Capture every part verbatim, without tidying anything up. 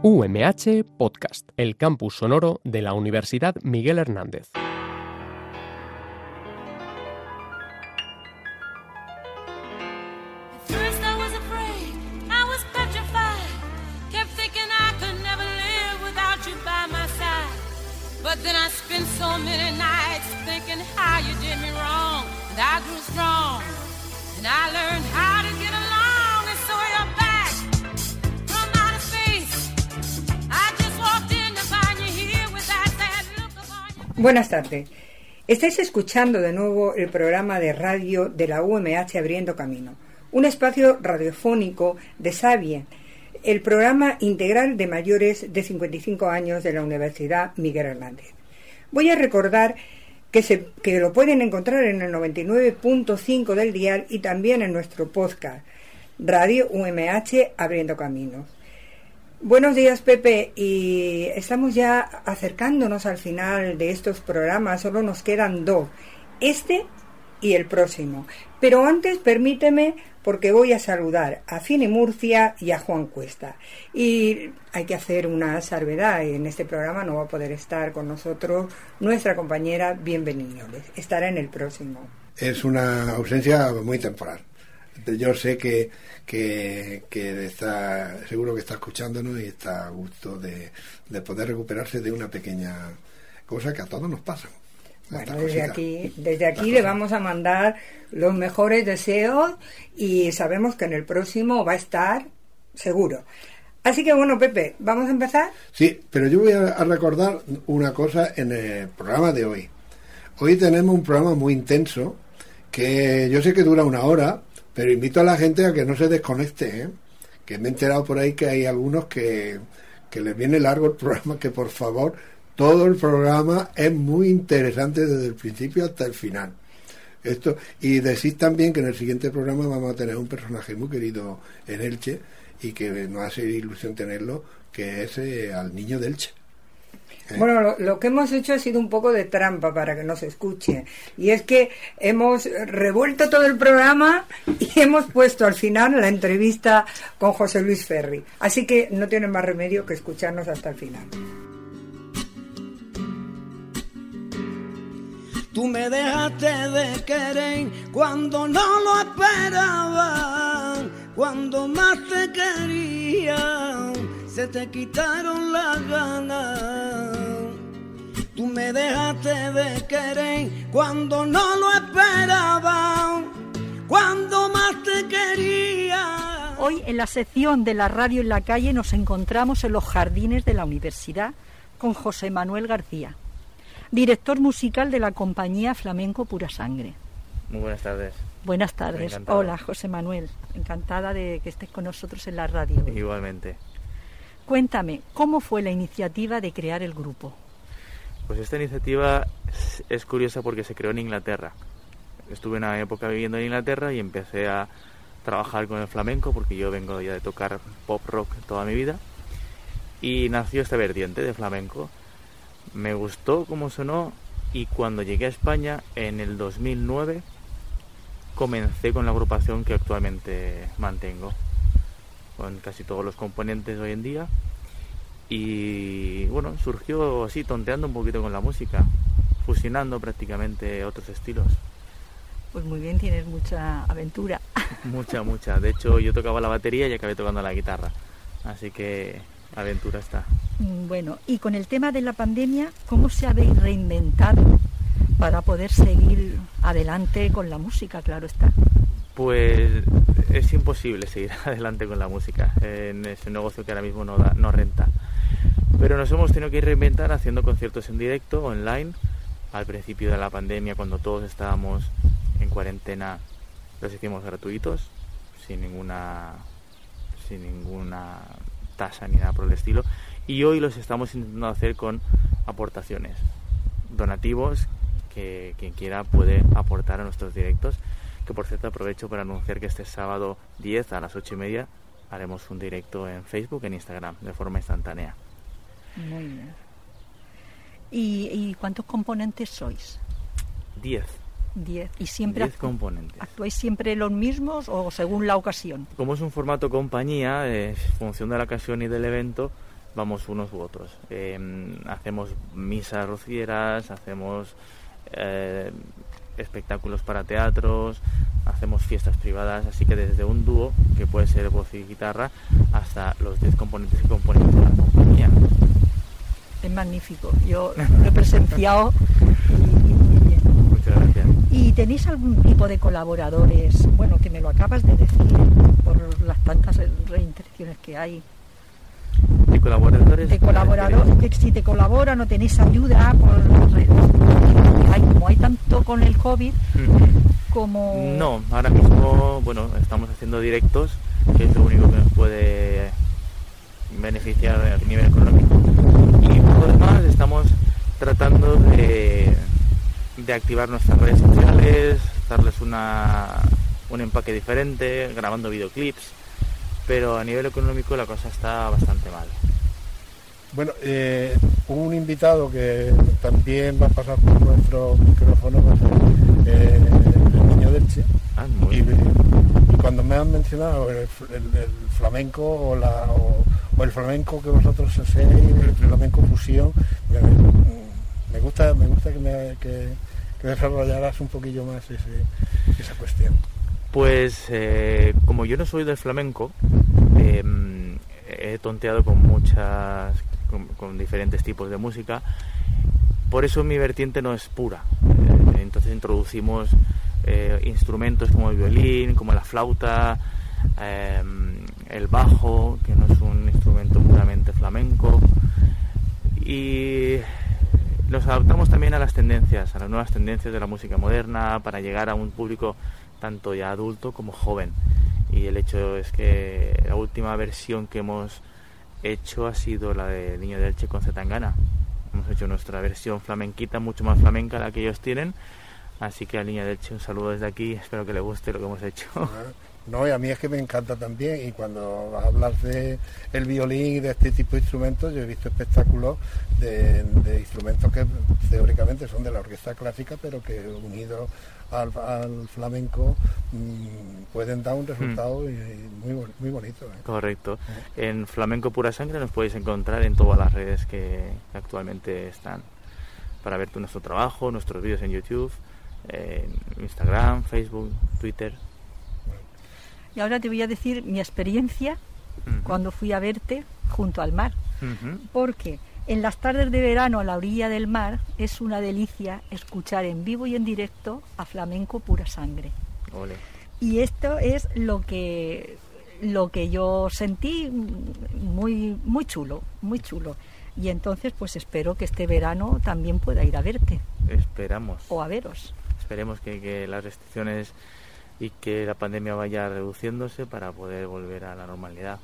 U M H Podcast, el campus sonoro de la Universidad Miguel Hernández. But then I spent so many nights thinking how you did me wrong, and I grew strong, and I learned how to get along, and so you're back from outer space. I just walked in to find you here with that sad look upon you. Buenas tardes. Estáis escuchando de nuevo el programa de radio de la U M H Abriendo Camino, un espacio radiofónico de Sabien, el programa integral de mayores de cincuenta y cinco años de la Universidad Miguel Hernández. Voy a recordar que, se, que lo pueden encontrar en el noventa y nueve punto cinco del dial y también en nuestro podcast, Radio U M H Abriendo Caminos. Buenos días, Pepe, y estamos ya acercándonos al final de estos programas, solo nos quedan dos, este y el próximo. Pero antes permíteme, porque voy a saludar a Fini Murcia y a Juan Cuesta. Y hay que hacer una salvedad, en este programa no va a poder estar con nosotros nuestra compañera Bienvenidos, estará en el próximo. Es una ausencia muy temporal. Yo sé que, que, que está, seguro que está escuchándonos y está a gusto de, de poder recuperarse de una pequeña cosa que a todos nos pasa. Bueno, desde aquí, desde aquí le vamos a mandar los mejores deseos y sabemos que en el próximo va a estar seguro. Así que bueno, Pepe, ¿vamos a empezar? Sí, pero yo voy a recordar una cosa en el programa de hoy. Hoy tenemos un programa muy intenso que yo sé que dura una hora, pero invito a la gente a que no se desconecte, ¿eh? Que me he enterado por ahí que hay algunos que, que les viene largo el programa, que por favor... Todo el programa es muy interesante desde el principio hasta el final. Esto, y decís también que en el siguiente programa vamos a tener un personaje muy querido en Elche y que nos hace ilusión tenerlo, que es eh, al niño de Elche. ¿Eh? Bueno, lo, lo que hemos hecho ha sido un poco de trampa para que nos escuche. Y es que hemos revuelto todo el programa y hemos puesto al final la entrevista con José Luis Ferri. Así que no tienen más remedio que escucharnos hasta el final. Tú me dejaste de querer cuando no lo esperaba, cuando más te quería, se te quitaron las ganas. Tú me dejaste de querer cuando no lo esperaba, cuando más te quería. Hoy en la sección de la radio en la calle nos encontramos en los jardines de la universidad con José Manuel García, director musical de la compañía Flamenco Pura Sangre. Muy buenas tardes. Buenas tardes. Encantado. Hola, José Manuel. Encantada de que estés con nosotros en la radio. Igualmente. Cuéntame, ¿cómo fue la iniciativa de crear el grupo? Pues esta iniciativa es, es curiosa porque se creó en Inglaterra. Estuve una época viviendo en Inglaterra y empecé a trabajar con el flamenco porque yo vengo ya de tocar pop rock toda mi vida. Y nació esta vertiente de flamenco. Me gustó cómo sonó y cuando llegué a España en el dos mil nueve comencé con la agrupación que actualmente mantengo, con casi todos los componentes hoy en día. Y bueno, surgió así, tonteando un poquito con la música, fusionando prácticamente otros estilos. Pues muy bien, tienes mucha aventura. Mucha, mucha. De hecho, yo tocaba la batería y acabé tocando la guitarra. Así que aventura está. Bueno, y con el tema de la pandemia, ¿cómo se habéis reinventado para poder seguir adelante con la música, claro está? Pues es imposible seguir adelante con la música en ese negocio que ahora mismo no, da, no renta. Pero nos hemos tenido que reinventar haciendo conciertos en directo, online. Al principio de la pandemia, cuando todos estábamos en cuarentena, los hicimos gratuitos, sin ninguna, sin ninguna tasa ni nada por el estilo. Y hoy los estamos intentando hacer con aportaciones, donativos, que quien quiera puede aportar a nuestros directos. Que por cierto aprovecho para anunciar que este sábado diez a las ocho y media haremos un directo en Facebook e en Instagram de forma instantánea. Muy bien. ¿Y, y cuántos componentes sois? Diez. Diez. ¿Y siempre Diez componentes. actuáis siempre los mismos o según la ocasión? Como es un formato compañía, en función de la ocasión y del evento, vamos unos u otros. Eh, hacemos misas rocieras, hacemos eh, espectáculos para teatros, hacemos fiestas privadas, así que desde un dúo, que puede ser voz y guitarra, hasta los diez componentes que componen toda la compañía. Es magnífico, yo lo he presenciado y, y muy bien. Muchas gracias. ¿Y tenéis algún tipo de colaboradores? Bueno, que me lo acabas de decir, por las tantas reinteracciones que hay. ¿De colaboradores? De colaboradores, que si te colaboran o tenéis ayuda, por hay, como hay tanto con el COVID, Mm. como... No, ahora mismo, bueno, estamos haciendo directos, que es lo único que nos puede beneficiar a nivel económico. Y por lo demás estamos tratando de, de activar nuestras redes sociales, darles una, un empaque diferente, grabando videoclips, pero a nivel económico la cosa está bastante mal. Bueno, eh, un invitado que también va a pasar por nuestro micrófono va a ser eh, el Niño de Elche. Ah, muy y, bien. y cuando me han mencionado el, el, el flamenco o, la, o, o el flamenco que vosotros hacéis, el flamenco fusión, me, me gusta me gusta que me que, que desarrollaras un poquillo más ese, esa cuestión. Pues eh, como yo no soy del flamenco, eh, he tonteado con muchas, con, con diferentes tipos de música, por eso mi vertiente no es pura. Eh, entonces introducimos eh, instrumentos como el violín, como la flauta, eh, el bajo, que no es un instrumento puramente flamenco, y nos adaptamos también a las tendencias, a las nuevas tendencias de la música moderna, para llegar a un público tanto ya adulto como joven. Y el hecho es que la última versión que hemos hecho ha sido la de Niño de Elche con Zetangana. Hemos hecho nuestra versión flamenquita, mucho más flamenca la que ellos tienen, así que al Niño de Elche un saludo desde aquí, espero que le guste lo que hemos hecho. No, y a mí es que me encanta también, y cuando hablas de el violín y de este tipo de instrumentos, yo he visto espectáculos de, de instrumentos que teóricamente son de la orquesta clásica, pero que unidos al, al flamenco mmm, pueden dar un resultado mm. y, y muy, muy bonito. ¿eh? Correcto. ¿Eh? En Flamenco Pura Sangre nos podéis encontrar en todas las redes que actualmente están, para ver nuestro trabajo, nuestros vídeos en YouTube, en Instagram, Facebook, Twitter. Y ahora te voy a decir mi experiencia uh-huh. cuando fui a verte junto al mar. Uh-huh. Porque en las tardes de verano a la orilla del mar es una delicia escuchar en vivo y en directo a Flamenco Pura Sangre. Ole. Y esto es lo que lo que yo sentí muy muy chulo, muy chulo. Y entonces pues espero que este verano también pueda ir a verte. Esperamos. O a veros. Esperemos que, que las restricciones y que la pandemia vaya reduciéndose para poder volver a la normalidad.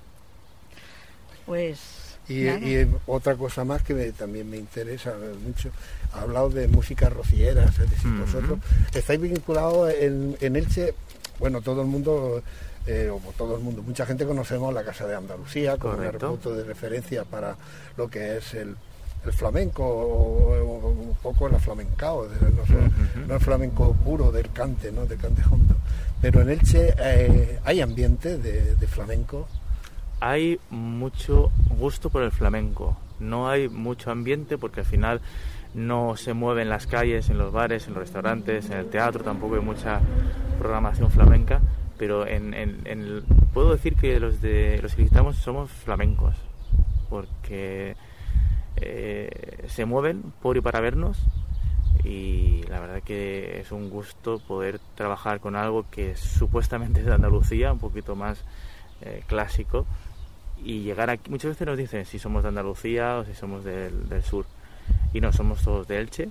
Pues y, y otra cosa más que me, también me interesa mucho, ha hablado de música rociera, es decir, uh-huh. vosotros estáis vinculados en, en Elche, bueno, todo el mundo, eh, o todo el mundo, mucha gente conocemos la Casa de Andalucía como Correcto. un punto de referencia para lo que es el el flamenco o, o un poco el flamencao, no, sé, uh-huh. no el flamenco puro del cante, ¿no? Del cante hondo. Pero en Elche eh, hay ambiente de, de flamenco. Hay mucho gusto por el flamenco. No hay mucho ambiente porque al final no se mueve en las calles, en los bares, en los restaurantes, en el teatro, tampoco hay mucha programación flamenca. Pero en, en, en el, puedo decir que los de los que visitamos somos flamencos, porque Eh, se mueven por y para vernos, y la verdad que es un gusto poder trabajar con algo que supuestamente es de Andalucía, un poquito más eh, clásico, y llegar aquí. Muchas veces nos dicen si somos de Andalucía o si somos del, del sur, y no, somos todos de Elche.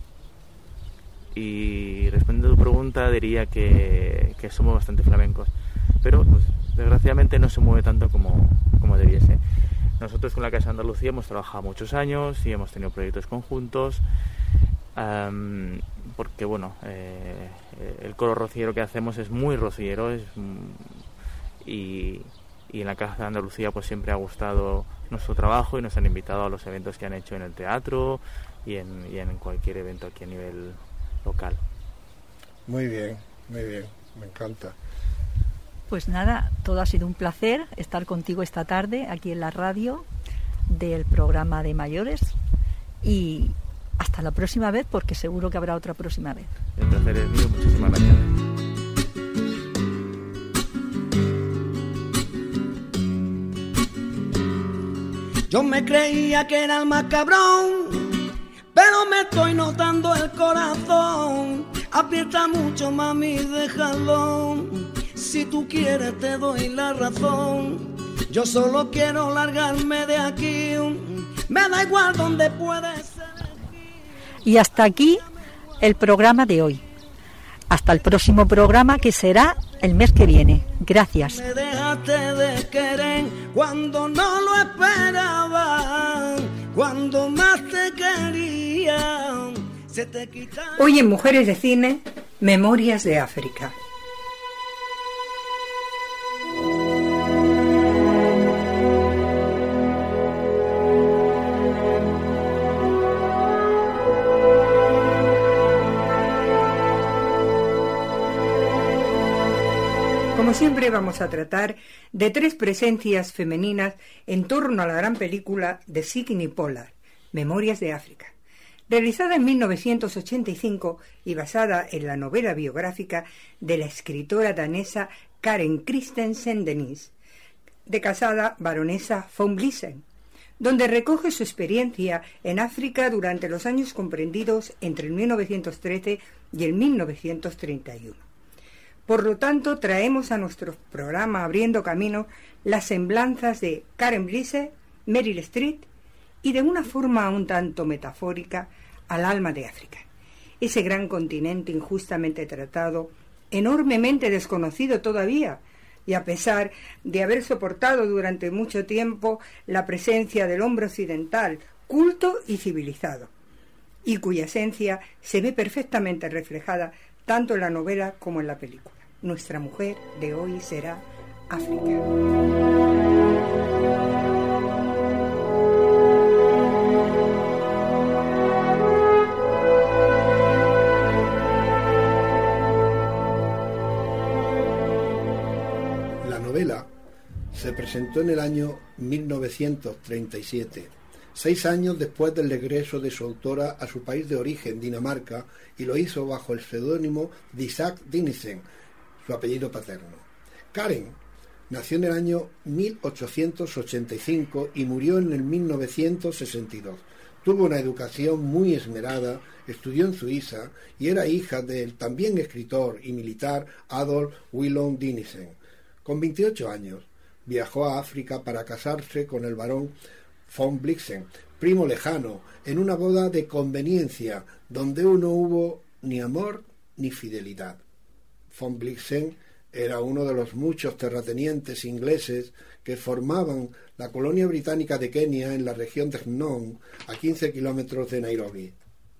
Y respondiendo a tu pregunta diría que, que somos bastante flamencos, pero pues, desgraciadamente no se mueve tanto como, como debiese. Nosotros con la Casa de Andalucía hemos trabajado muchos años y hemos tenido proyectos conjuntos, um, porque bueno, eh, el coro rociero que hacemos es muy rociero, es, y, y en la Casa de Andalucía pues siempre ha gustado nuestro trabajo y nos han invitado a los eventos que han hecho en el teatro y en, y en cualquier evento aquí a nivel local. Muy bien, muy bien, me encanta. Pues nada, todo ha sido un placer estar contigo esta tarde aquí en la radio. del programa de mayores y hasta la próxima vez, porque seguro que habrá otra próxima vez. El placer es mío, muchísimas gracias. Yo me creía que era el más cabrón, pero me estoy notando el corazón. Aprieta mucho, mami, déjalo. Si tú quieres te doy la razón. Yo solo quiero largarme de aquí. Me da igual donde puedes ser. Y hasta aquí el programa de hoy. Hasta el próximo programa, que será el mes que viene. Gracias. Me dejaste de querer cuando no lo esperaba, cuando más te quería, se te quitaron. Hoy en Mujeres de Cine, Memorias de África. Como siempre, vamos a tratar de tres presencias femeninas en torno a la gran película de Sidney Pollack, Memorias de África. Realizada en mil novecientos ochenta y cinco y basada en la novela biográfica de la escritora danesa Karen Christensen Denis, de casada baronesa von Blitzen, donde recoge su experiencia en África durante los años comprendidos entre el mil novecientos trece y el mil novecientos treinta y uno. Por lo tanto, traemos a nuestro programa Abriendo Camino las semblanzas de Karen Blitzen, Meryl Streep y, de una forma un tanto metafórica, al alma de África, ese gran continente injustamente tratado, enormemente desconocido todavía, y a pesar de haber soportado durante mucho tiempo la presencia del hombre occidental, culto y civilizado, y cuya esencia se ve perfectamente reflejada tanto en la novela como en la película. Nuestra mujer de hoy será África. La novela se presentó en el año mil novecientos treinta y siete, seis años después del regreso de su autora a su país de origen, Dinamarca, y lo hizo bajo el seudónimo de Isaac Dinesen, su apellido paterno. Karen nació en el año mil ochocientos ochenta y cinco y murió en el mil novecientos sesenta y dos. Tuvo una educación muy esmerada, estudió en Suiza y era hija del también escritor y militar Adolf Willem Dinesen. Con veintiocho años viajó a África para casarse con el barón von Blitzen, primo lejano, en una boda de conveniencia donde no hubo ni amor ni fidelidad. Von Blitzen era uno de los muchos terratenientes ingleses que formaban la colonia británica de Kenia en la región de Phnom, a quince kilómetros de Nairobi.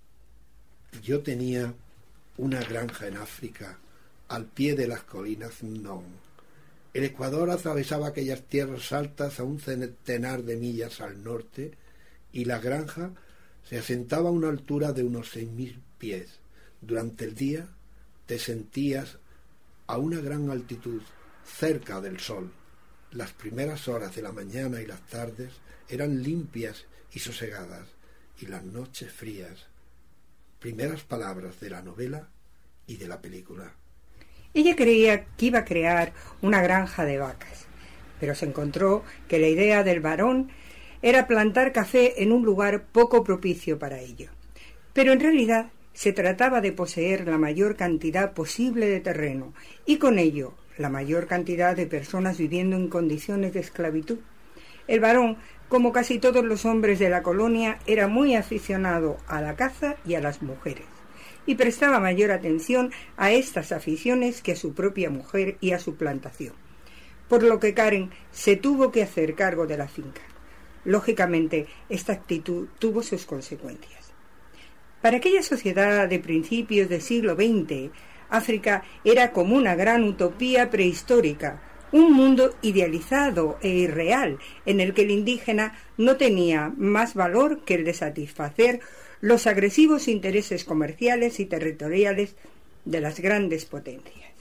Yo tenía una granja en África, al pie de las colinas Phnom. El Ecuador atravesaba aquellas tierras altas a un centenar de millas al norte y la granja se asentaba a una altura de unos seis mil pies. Durante el día te sentías a una gran altitud, cerca del sol. Las primeras horas de la mañana y las tardes eran limpias y sosegadas, y las noches frías. Primeras palabras de la novela y de la película. Ella creía que iba a crear una granja de vacas, pero se encontró que la idea del varón era plantar café en un lugar poco propicio para ello. Pero en realidad se trataba de poseer la mayor cantidad posible de terreno y con ello la mayor cantidad de personas viviendo en condiciones de esclavitud. El varón, como casi todos los hombres de la colonia, era muy aficionado a la caza y a las mujeres, y prestaba mayor atención a estas aficiones que a su propia mujer y a su plantación, por lo que Karen se tuvo que hacer cargo de la finca. Lógicamente, esta actitud tuvo sus consecuencias. Para aquella sociedad de principios del siglo veinte, África era como una gran utopía prehistórica, un mundo idealizado e irreal, en el que el indígena no tenía más valor que el de satisfacer los agresivos intereses comerciales y territoriales de las grandes potencias.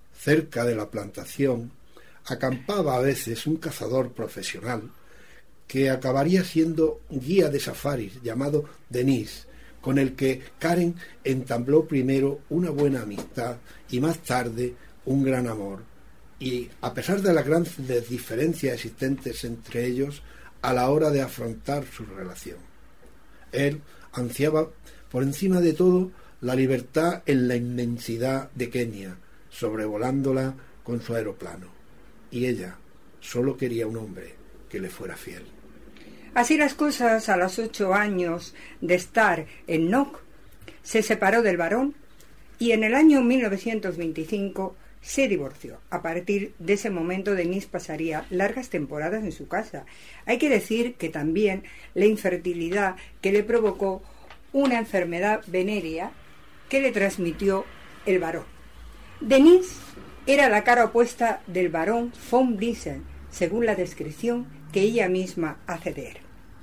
Cerca de la plantación acampaba a veces un cazador profesional que acabaría siendo guía de safaris llamado Denis, con el que Karen entabló primero una buena amistad y más tarde un gran amor. Y a pesar de las grandes diferencias existentes entre ellos a la hora de afrontar su relación, él ansiaba por encima de todo la libertad en la inmensidad de Kenia, sobrevolándola con su aeroplano, y ella solo quería un hombre que le fuera fiel. Así las cosas, a los ocho años de estar en Nok, se separó del varón y en el año mil novecientos veinticinco se divorció. A partir de ese momento, Denis pasaría largas temporadas en su casa. Hay que decir que también la infertilidad que le provocó una enfermedad venérea que le transmitió el varón. Denis era la cara opuesta del barón von Briesen, según la descripción que ella misma hace de él.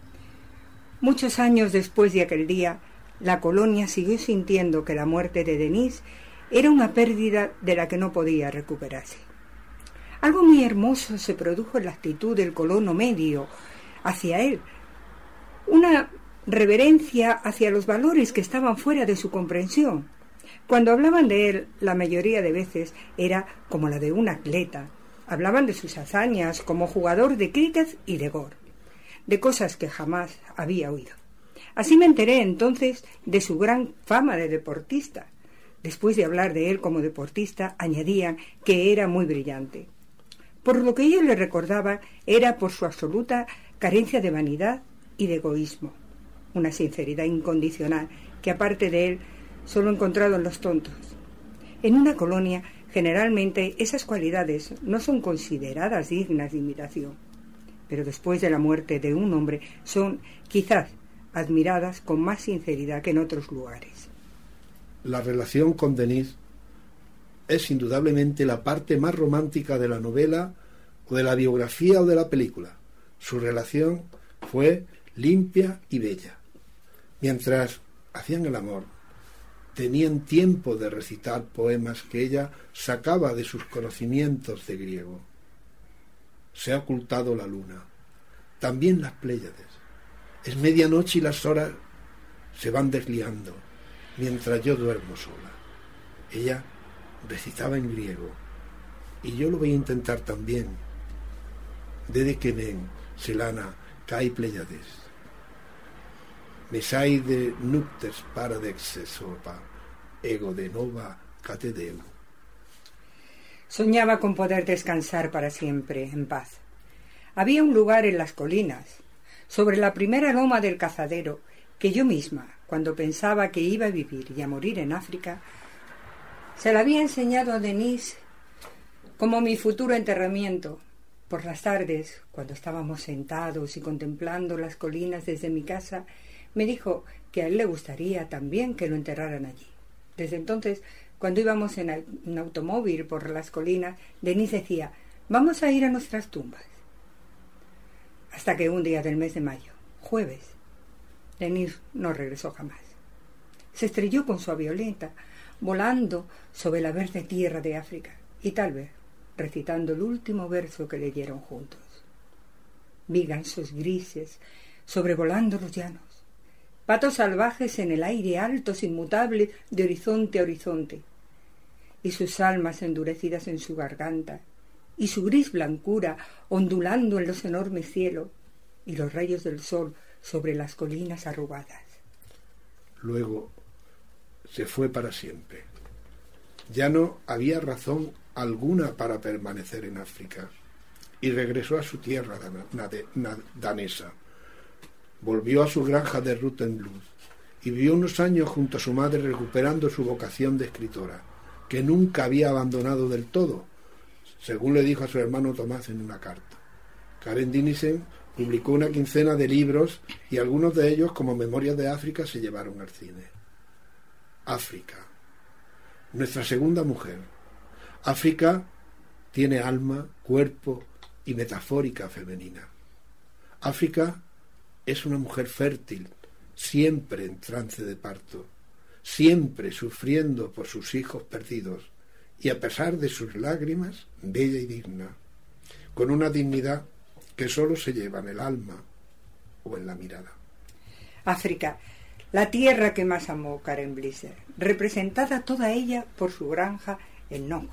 Muchos años después de aquel día, la colonia siguió sintiendo que la muerte de Denis era una pérdida de la que no podía recuperarse. Algo muy hermoso se produjo en la actitud del colono medio hacia él, una reverencia hacia los valores que estaban fuera de su comprensión. Cuando hablaban de él, la mayoría de veces era como la de un atleta. Hablaban de sus hazañas como jugador de cricket y de golf, de cosas que jamás había oído. Así me enteré entonces de su gran fama de deportista. Después de hablar de él como deportista, añadían que era muy brillante. Por lo que ellos le recordaban era por su absoluta carencia de vanidad y de egoísmo, una sinceridad incondicional que, aparte de él, solo he encontrado en los tontos. En una colonia, generalmente, esas cualidades no son consideradas dignas de imitación, pero después de la muerte de un hombre son, quizás, admiradas con más sinceridad que en otros lugares. La relación con Denis es indudablemente la parte más romántica de la novela o de la biografía o de la película. Su relación fue limpia y bella. Mientras hacían el amor, tenían tiempo de recitar poemas que ella sacaba de sus conocimientos de griego. Se ha ocultado la luna, también las Pléyades. Es medianoche y las horas se van desliando, mientras yo duermo sola. Ella recitaba en griego, y yo lo voy a intentar también. Dede que ven, Selana, kai Pléyades. Mesai de nuptes paradexe sopa, ego de nova catedeu. Soñaba con poder descansar para siempre, en paz. Había un lugar en las colinas, sobre la primera loma del Cazadero, que yo misma, cuando pensaba que iba a vivir y a morir en África, se la había enseñado a Denis como mi futuro enterramiento. Por las tardes, cuando estábamos sentados y contemplando las colinas desde mi casa, me dijo que a él le gustaría también que lo enterraran allí. Desde entonces, cuando íbamos en un automóvil por las colinas, Denis decía: vamos a ir a nuestras tumbas. Hasta que un día del mes de mayo, jueves, Denis no regresó jamás. Se estrelló con su avioneta, volando sobre la verde tierra de África, y tal vez recitando el último verso que leyeron juntos. Vi gansos grises sobrevolando los llanos, patos salvajes en el aire altos inmutables de horizonte a horizonte, y sus almas endurecidas en su garganta, y su gris blancura ondulando en los enormes cielos, y los rayos del sol sobre las colinas arrugadas. Luego se fue para siempre. Ya no había razón alguna para permanecer en África, y regresó a su tierra danesa. Volvió a su granja de Rutenlund y vivió unos años junto a su madre, recuperando su vocación de escritora, que nunca había abandonado del todo, según le dijo a su hermano Tomás en una carta. Karen Dinesen publicó una quincena de libros y algunos de ellos, como Memorias de África, se llevaron al cine. África, nuestra segunda mujer. África tiene alma, cuerpo y metafórica femenina. África es una mujer fértil, siempre en trance de parto, siempre sufriendo por sus hijos perdidos, y a pesar de sus lágrimas, bella y digna, con una dignidad que solo se lleva en el alma o en la mirada. África, la tierra que más amó Karen Blizzard, representada toda ella por su granja en Nong.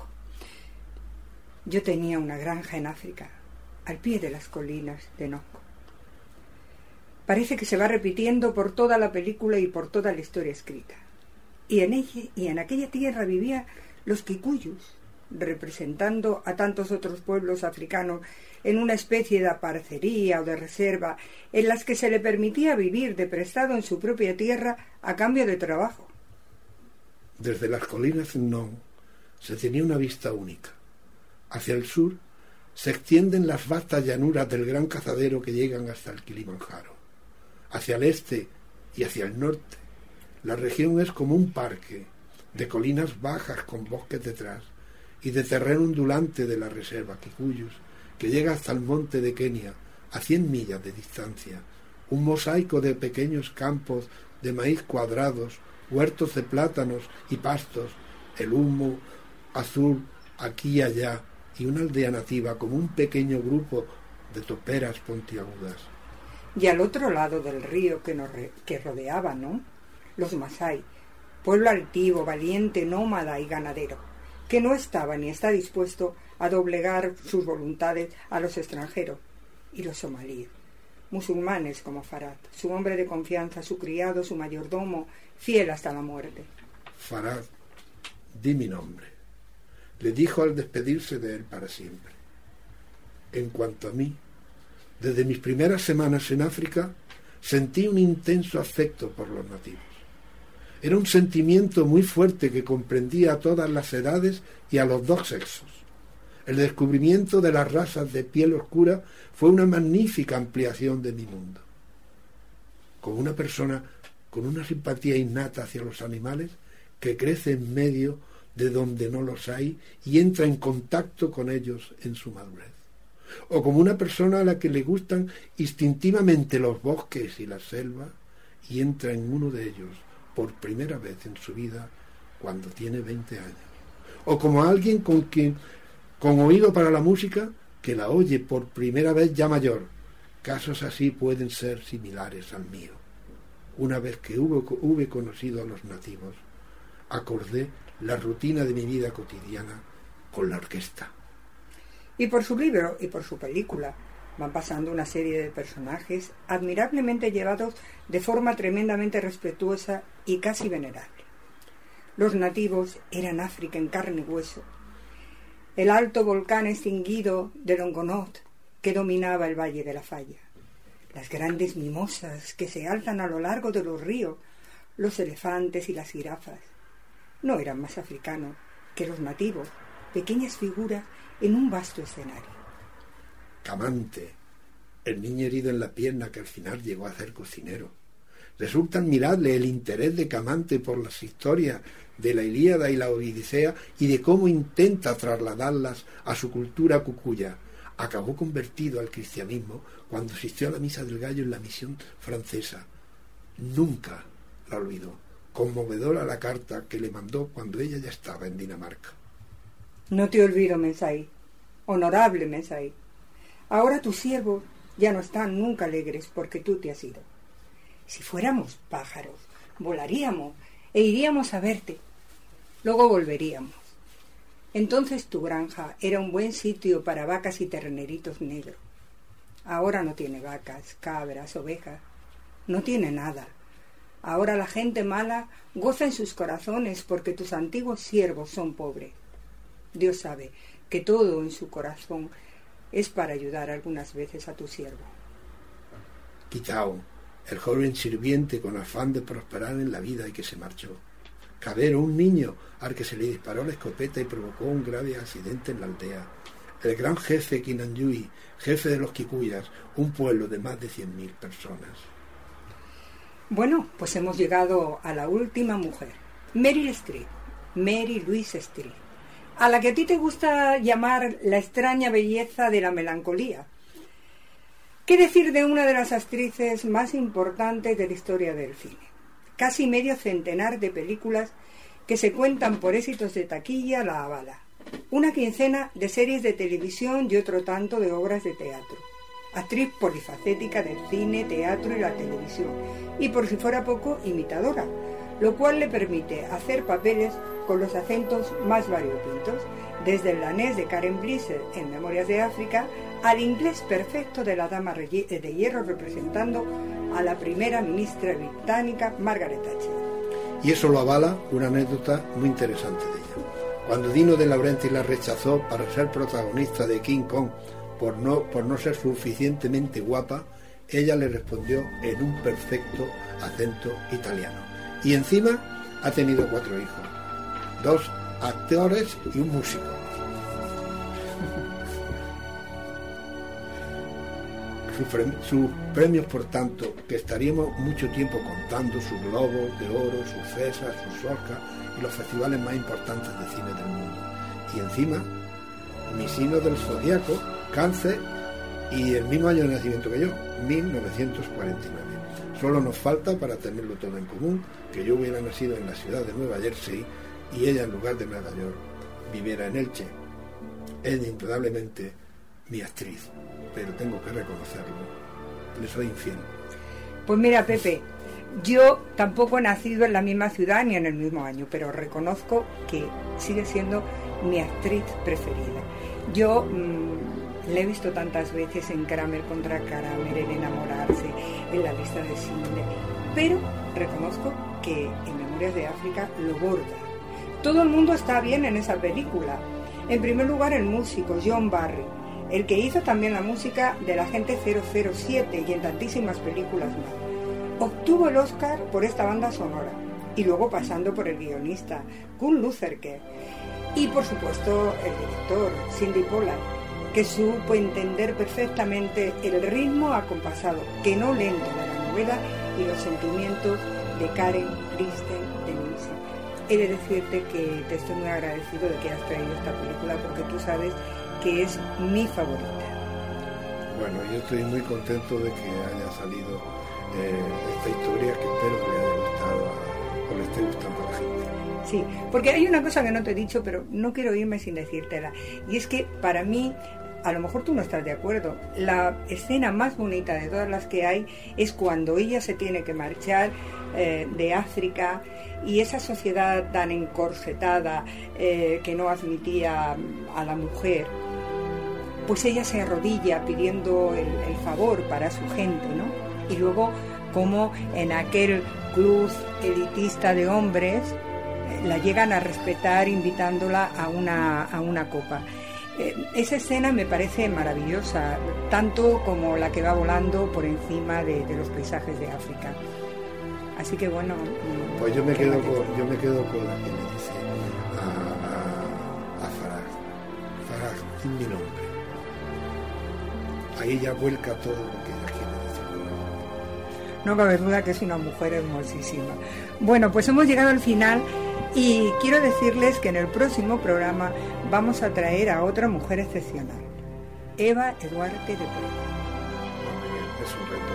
Yo tenía una granja en África, al pie de las colinas de Nong. Parece que se va repitiendo por toda la película y por toda la historia escrita. Y en ella y en aquella tierra vivían los kikuyus, representando a tantos otros pueblos africanos en una especie de parcería o de reserva en las que se le permitía vivir de prestado en su propia tierra a cambio de trabajo. Desde las colinas de Nong se tenía una vista única. Hacia el sur se extienden las vastas llanuras del Gran Cazadero que llegan hasta el Kilimanjaro. Hacia el este y hacia el norte, la región es como un parque de colinas bajas con bosques detrás y de terreno ondulante de la reserva Kikuyus, que llega hasta el monte de Kenia, a cien millas de distancia, un mosaico de pequeños campos de maíz cuadrados, huertos de plátanos y pastos, el humo azul aquí y allá, y una aldea nativa como un pequeño grupo de toperas puntiagudas. Y al otro lado del río que, nos re, que rodeaba, ¿no? Los Masái, pueblo altivo, valiente, nómada y ganadero, que no estaba ni está dispuesto a doblegar sus voluntades a los extranjeros. Y los somalíes, musulmanes como Farad, su hombre de confianza, su criado, su mayordomo, fiel hasta la muerte. Farad, di mi nombre, le dijo al despedirse de él para siempre. En cuanto a mí, desde mis primeras semanas en África, sentí un intenso afecto por los nativos. Era un sentimiento muy fuerte que comprendía a todas las edades y a los dos sexos. El descubrimiento de las razas de piel oscura fue una magnífica ampliación de mi mundo. Como una persona con una simpatía innata hacia los animales que crece en medio de donde no los hay y entra en contacto con ellos en su madurez. O como una persona a la que le gustan instintivamente los bosques y las selvas y entra en uno de ellos por primera vez en su vida cuando tiene veinte años. O como alguien con quien, con oído para la música, que la oye por primera vez ya mayor. Casos así pueden ser similares al mío. Una vez que hube, hube conocido a los nativos, acordé la rutina de mi vida cotidiana con la orquesta. Y por su libro y por su película van pasando una serie de personajes admirablemente llevados de forma tremendamente respetuosa y casi venerable. Los nativos eran África en carne y hueso. El alto volcán extinguido de Longonot que dominaba el Valle de la Falla. Las grandes mimosas que se alzan a lo largo de los ríos, los elefantes y las jirafas. No eran más africanos que los nativos, pequeñas figuras en un vasto escenario. Camante, el niño herido en la pierna que al final llegó a ser cocinero. Resulta admirable el interés de Camante por las historias de la Ilíada y la Odisea y de cómo intenta trasladarlas a su cultura cucuya. Acabó convertido al cristianismo cuando asistió a la misa del gallo en la misión francesa. Nunca la olvidó. Conmovedora la carta que le mandó cuando ella ya estaba en Dinamarca. No te olvido, Mensai, honorable Mensai. Ahora tus siervos ya no están nunca alegres porque tú te has ido. Si fuéramos pájaros, volaríamos e iríamos a verte. Luego volveríamos. Entonces tu granja era un buen sitio para vacas y terneritos negros. Ahora no tiene vacas, cabras, ovejas. No tiene nada. Ahora la gente mala goza en sus corazones porque tus antiguos siervos son pobres. Dios sabe que todo en su corazón es para ayudar algunas veces a tu siervo. Kitao, el joven sirviente con afán de prosperar en la vida y que se marchó. Cabero, un niño al que se le disparó la escopeta y provocó un grave accidente en la aldea. El gran jefe Kinanyui, jefe de los Kikuyas, un pueblo de más de cien mil personas. Bueno, pues hemos llegado a la última mujer, Meryl Streep, Mary Louise Streep, a la que a ti te gusta llamar la extraña belleza de la melancolía. ¿Qué decir de una de las actrices más importantes de la historia del cine? Casi medio centenar de películas que se cuentan por éxitos de taquilla la avala. Una quincena de series de televisión y otro tanto de obras de teatro. actriz polifacética del cine, teatro y la televisión, y por si fuera poco, imitadora, lo cual le permite hacer papeles con los acentos más variopintos, desde el danés de Karen Blizzard en Memorias de África al inglés perfecto de la Dama de Hierro representando a la primera ministra británica Margaret Thatcher. Y eso lo avala una anécdota muy interesante de ella. Cuando Dino De Laurentiis la rechazó para ser protagonista de King Kong por no, por no ser suficientemente guapa, ella le respondió en un perfecto acento italiano. Y encima ha tenido cuatro hijos, dos actores y un músico. Sus premios, por tanto, que estaríamos mucho tiempo contando, sus globos de oro, sus César, sus Oscar y los festivales más importantes de cine del mundo. Y encima, mi signo del zodiaco, Cáncer, y el mismo año de nacimiento que yo, mil novecientos cuarenta y nueve. Solo nos falta, para tenerlo todo en común, que yo hubiera nacido en la ciudad de Nueva Jersey y ella, en lugar de Nueva York, viviera en Elche. Es indudablemente mi actriz, pero tengo que reconocerlo, le soy infiel. Pues mira, Pepe, yo tampoco he nacido en la misma ciudad ni en el mismo año, pero reconozco que sigue siendo mi actriz preferida. Yo mmm, la he visto tantas veces en Kramer contra Kramer, en Enamorarse, en La lista de Schindler, pero reconozco que en Memorias de África lo borda. Todo el mundo está bien en esa película. En primer lugar, el músico John Barry, el que hizo también la música del Agente cero cero siete y en tantísimas películas más. Obtuvo el Oscar por esta banda sonora y luego pasando por el guionista Kurt Lutherke y por supuesto el director Sidney Pollack, que supo entender perfectamente el ritmo acompasado, que no lento, de la novela y los sentimientos de Karen Kristen Denise. He de decirte que te estoy muy agradecido de que hayas traído esta película porque tú sabes que es mi favorita. Bueno, yo estoy muy contento de que haya salido eh, esta historia, que espero que le haya gustado a, o le esté gustando a la gente. Sí, porque hay una cosa que no te he dicho, pero no quiero irme sin decírtela, y es que para mí, a lo mejor tú no estás de acuerdo, la escena más bonita de todas las que hay es cuando ella se tiene que marchar eh, de África y esa sociedad tan encorsetada eh, que no admitía a la mujer, pues ella se arrodilla pidiendo el, el favor para su gente, ¿no? Y luego como en aquel club elitista de hombres eh, la llegan a respetar invitándola a una, a una copa. Eh, esa escena me parece maravillosa, tanto como la que va volando por encima de, de los paisajes de África. Así que bueno... Pues yo me quedo con, yo me quedo con la que le dice a, a, a Farag. Farag, es mi nombre. Ahí ya vuelca todo lo que ella quiere decir. No cabe duda que es una mujer hermosísima. Bueno, pues hemos llegado al final y quiero decirles que en el próximo programa vamos a traer a otra mujer excepcional, Eva Eduarte de Pérez. Es un reto.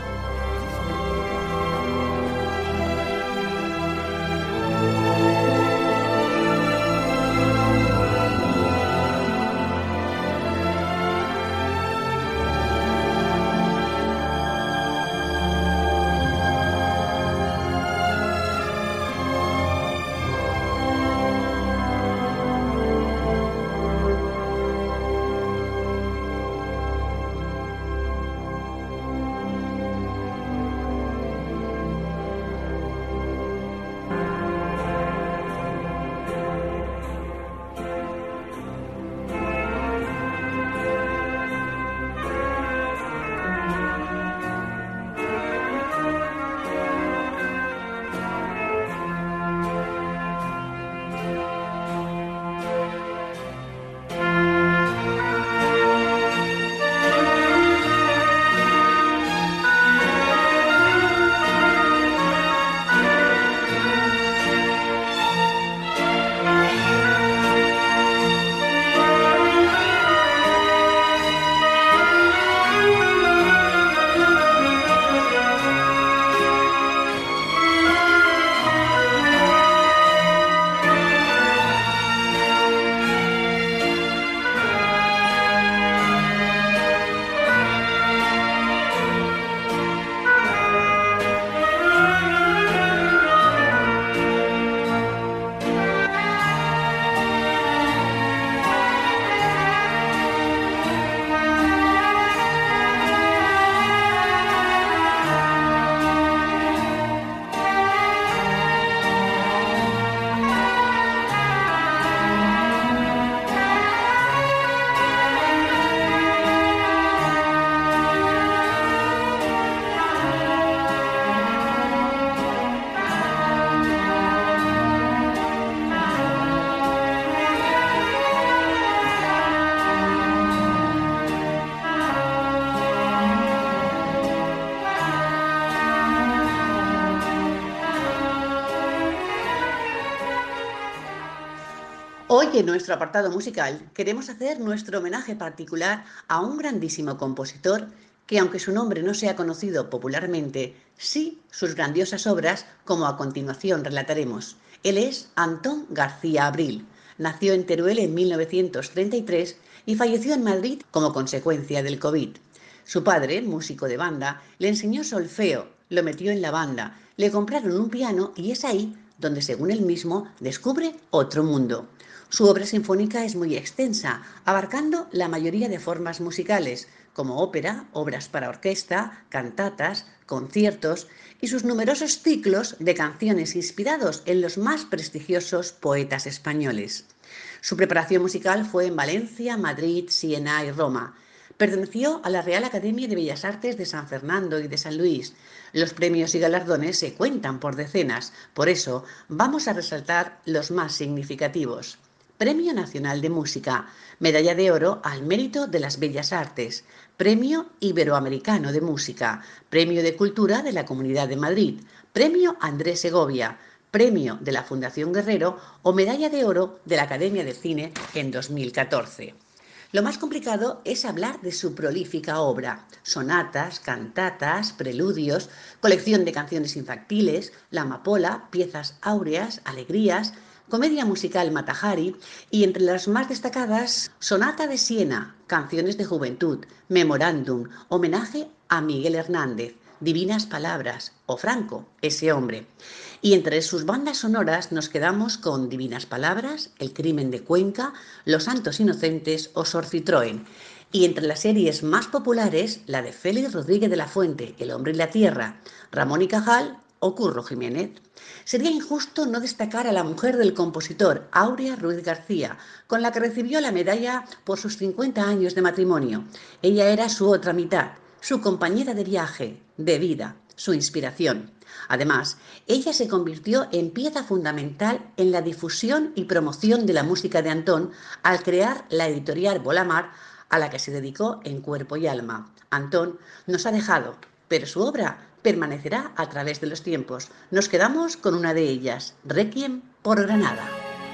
Hoy en nuestro apartado musical queremos hacer nuestro homenaje particular a un grandísimo compositor que, aunque su nombre no sea conocido popularmente, sí sus grandiosas obras, como a continuación relataremos. Él es Antón García Abril. Nació en Teruel en mil novecientos treinta y tres y falleció en Madrid como consecuencia del COVID. Su padre, músico de banda, le enseñó solfeo, lo metió en la banda, le compraron un piano y es ahí donde, según él mismo, descubre otro mundo. Su obra sinfónica es muy extensa, abarcando la mayoría de formas musicales, como ópera, obras para orquesta, cantatas, conciertos y sus numerosos ciclos de canciones inspirados en los más prestigiosos poetas españoles. Su preparación musical fue en Valencia, Madrid, Siena y Roma. Perteneció a la Real Academia de Bellas Artes de San Fernando y de San Luis. Los premios y galardones se cuentan por decenas, por eso vamos a resaltar los más significativos. Premio Nacional de Música, Medalla de Oro al Mérito de las Bellas Artes, Premio Iberoamericano de Música, Premio de Cultura de la Comunidad de Madrid, Premio Andrés Segovia, Premio de la Fundación Guerrero o Medalla de Oro de la Academia de Cine en dos mil catorce. Lo más complicado es hablar de su prolífica obra: sonatas, cantatas, preludios, colección de canciones infantiles, La Amapola, piezas áureas, alegrías, comedia musical Matajari y, entre las más destacadas, Sonata de Siena, Canciones de Juventud, Memorándum, Homenaje a Miguel Hernández, Divinas Palabras o Franco, ese hombre. Y entre sus bandas sonoras nos quedamos con Divinas Palabras, El Crimen de Cuenca, Los Santos Inocentes o Sor Citroën. Y entre las series más populares, la de Félix Rodríguez de la Fuente, El Hombre y la Tierra, Ramón y Cajal o Curro Jiménez. Sería injusto no destacar a la mujer del compositor, Áurea Ruiz García, con la que recibió la medalla por sus cincuenta años de matrimonio. Ella era su otra mitad, su compañera de viaje, de vida, su inspiración. Además, ella se convirtió en pieza fundamental en la difusión y promoción de la música de Antón al crear la editorial Bolamar, a la que se dedicó en cuerpo y alma. Antón nos ha dejado, pero su obra permanecerá a través de los tiempos. Nos quedamos con una de ellas, Requiem por Granada.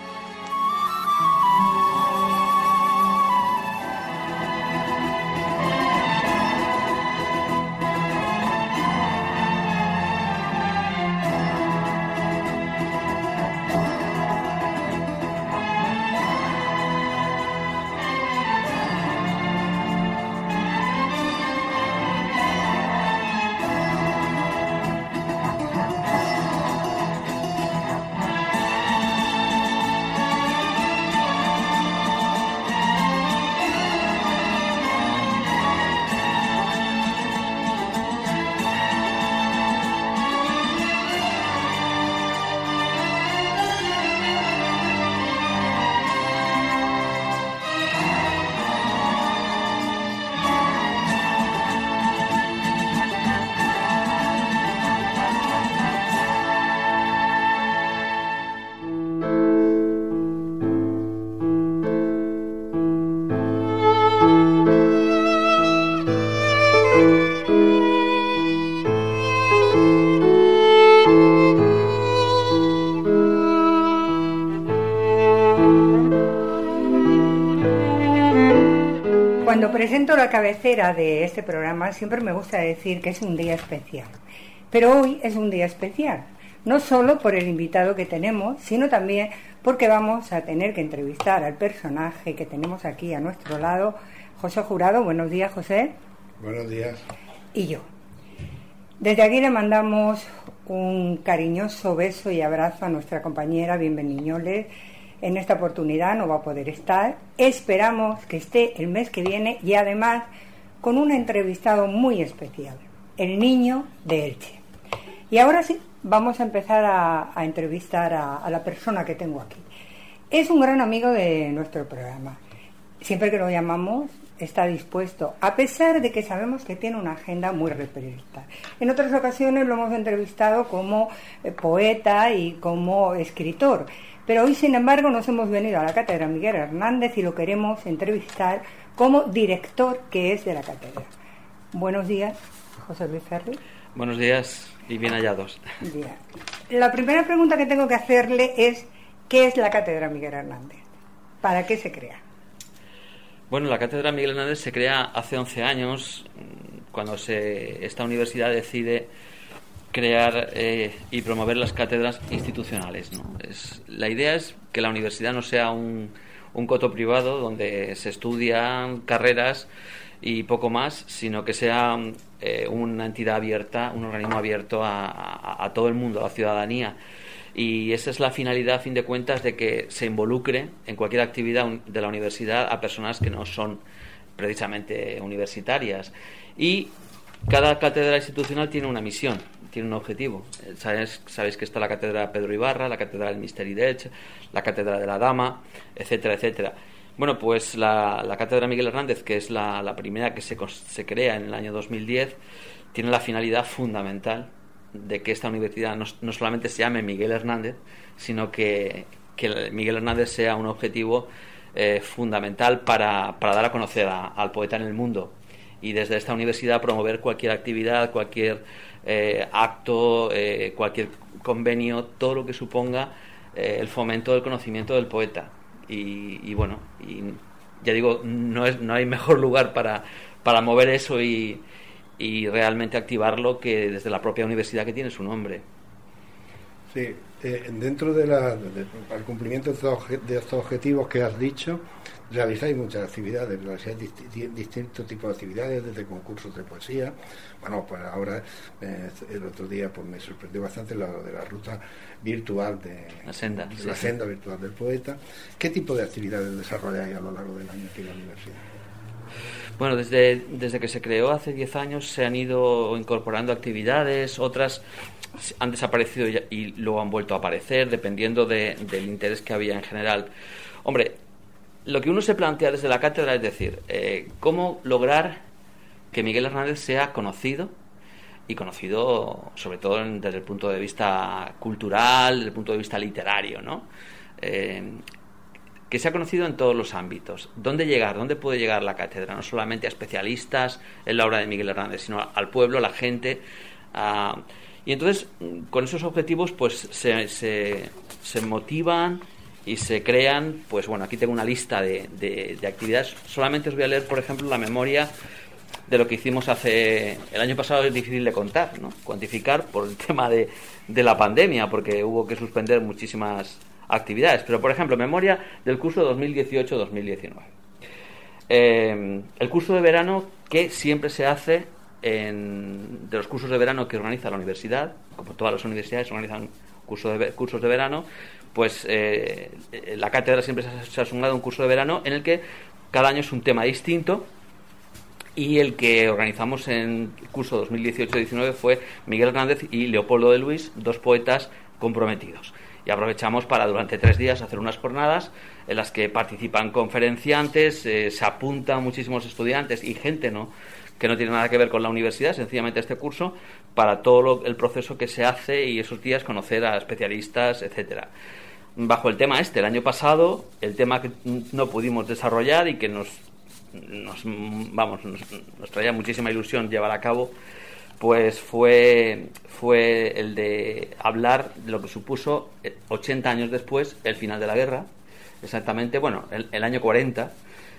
Cuando presento la cabecera de este programa siempre me gusta decir que es un día especial, pero hoy es un día especial, no solo por el invitado que tenemos, sino también porque vamos a tener que entrevistar al personaje que tenemos aquí a nuestro lado, José Jurado. Buenos días, José. Buenos días. Y yo. Desde aquí le mandamos un cariñoso beso y abrazo a nuestra compañera Bienveniñoles. En esta oportunidad no va a poder estar. Esperamos que esté el mes que viene y además con un entrevistado muy especial, el niño de Elche. Y ahora sí, vamos a empezar a, a entrevistar a, a la persona que tengo aquí. Es un gran amigo de nuestro programa. Siempre que lo llamamos está dispuesto, a pesar de que sabemos que tiene una agenda muy repleta. En otras ocasiones lo hemos entrevistado como eh, poeta y como escritor. Pero hoy, sin embargo, nos hemos venido a la Cátedra Miguel Hernández y lo queremos entrevistar como director que es de la cátedra. Buenos días, José Luis Ferri. Buenos días y bien hallados. Bien. La primera pregunta que tengo que hacerle es, ¿qué es la Cátedra Miguel Hernández? ¿Para qué se crea? Bueno, la Cátedra Miguel Hernández se crea hace once años, cuando se, esta universidad decide crear eh, y promover las cátedras institucionales, ¿no? Es, la idea es que la universidad no sea un, un coto privado donde se estudian carreras y poco más, sino que sea eh, una entidad abierta, un organismo abierto a, a, a todo el mundo, a la ciudadanía. Y esa es la finalidad, a fin de cuentas, de que se involucre en cualquier actividad de la universidad a personas que no son precisamente universitarias. Y cada cátedra institucional tiene una misión, tiene un objetivo. Sabéis, sabéis que está la Cátedra Pedro Ibarra, la Cátedra del Misteri d'Elx, la Cátedra de la Dama, etcétera, etcétera. Bueno, pues la, la Cátedra Miguel Hernández, que es la, la primera que se, se crea en el año dos mil diez, tiene la finalidad fundamental de que esta universidad no, no solamente se llame Miguel Hernández, sino que, que Miguel Hernández sea un objetivo eh, fundamental para, para dar a conocer a, al poeta en el mundo, y desde esta universidad promover cualquier actividad, cualquier eh, acto, eh, cualquier convenio, todo lo que suponga eh, el fomento del conocimiento del poeta. Y, y bueno, y ya digo, no, es, no hay mejor lugar para, para mover eso y y realmente activarlo que desde la propia universidad, que tiene su nombre. Sí, eh, dentro de la, de, al cumplimiento de estos, de estos objetivos que has dicho, realizáis muchas actividades, realizáis dist, distintos tipos de actividades, desde concursos de poesía. Bueno, pues ahora, eh, el otro día pues me sorprendió bastante lo de la ruta virtual de la senda, de sí, la sí. senda virtual del poeta. ¿Qué tipo de actividades desarrolláis a lo largo del año aquí en la universidad? Bueno, desde, desde que se creó hace diez años se han ido incorporando actividades, otras han desaparecido y, y luego han vuelto a aparecer, dependiendo de, del interés que había en general. Hombre, lo que uno se plantea desde la cátedra es decir, eh, ¿cómo lograr que Miguel Hernández sea conocido? Y conocido sobre todo en, desde el punto de vista cultural, desde el punto de vista literario, ¿no? Eh, que sea conocido en todos los ámbitos. ¿Dónde llegar? ¿Dónde puede llegar la cátedra? No solamente a especialistas en la obra de Miguel Hernández, sino al pueblo, a la gente. A... Y entonces, con esos objetivos, pues se, se, se motivan y se crean, pues bueno, aquí tengo una lista de, de, de actividades. Solamente os voy a leer, por ejemplo, la memoria de lo que hicimos hace... El año pasado es difícil de contar, ¿no? Cuantificar por el tema de, de la pandemia, porque hubo que suspender muchísimas actividades, pero por ejemplo, memoria del curso dos mil dieciocho dos mil diecinueve. Eh, el curso de verano que siempre se hace en, de los cursos de verano que organiza la universidad, como todas las universidades organizan cursos de, cursos de verano, pues eh, la cátedra siempre se ha, se ha asumido un curso de verano en el que cada año es un tema distinto, y el que organizamos en el curso dos mil dieciocho diecinueve fue Miguel Hernández y Leopoldo de Luis, dos poetas comprometidos. Y aprovechamos para durante tres días hacer unas jornadas en las que participan conferenciantes, eh, se apuntan muchísimos estudiantes y gente no que no tiene nada que ver con la universidad, sencillamente este curso, para todo lo, el proceso que se hace y esos días conocer a especialistas, etcétera. Bajo el tema este, el año pasado, el tema que no pudimos desarrollar y que nos, nos vamos nos, nos traía muchísima ilusión llevar a cabo, pues fue, fue el de hablar de lo que supuso ochenta años después el final de la guerra, exactamente, bueno, el, el año cuarenta,